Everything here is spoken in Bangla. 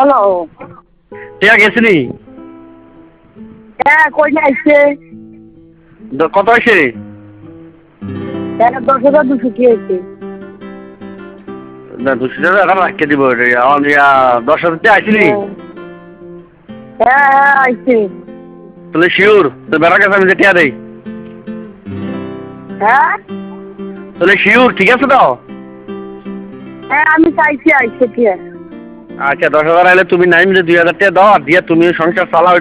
হ্যালো। টিয়া গেছিনি? হ্যাঁ, কই না আইছে? কত হয়েছে? 10,200 কি হয়েছে? না 200 টাকা এখন রাখিয়ে দিব। 10,000 আইসিনি? হ্যাঁ হ্যাঁ আইছে। তাহলে শিওর তো বেড়া গেছে আমি যে টিয়া দেই। হ্যাঁ তাহলে শিওর ঠিক আছে তো? হ্যাঁ আমি চাইছি আইছে কি? আচ্ছা 10,000 আইলে তুমি নাইম যে 2,000 টাকা দাও আর দিয়ে তুমি সংসার চালাও।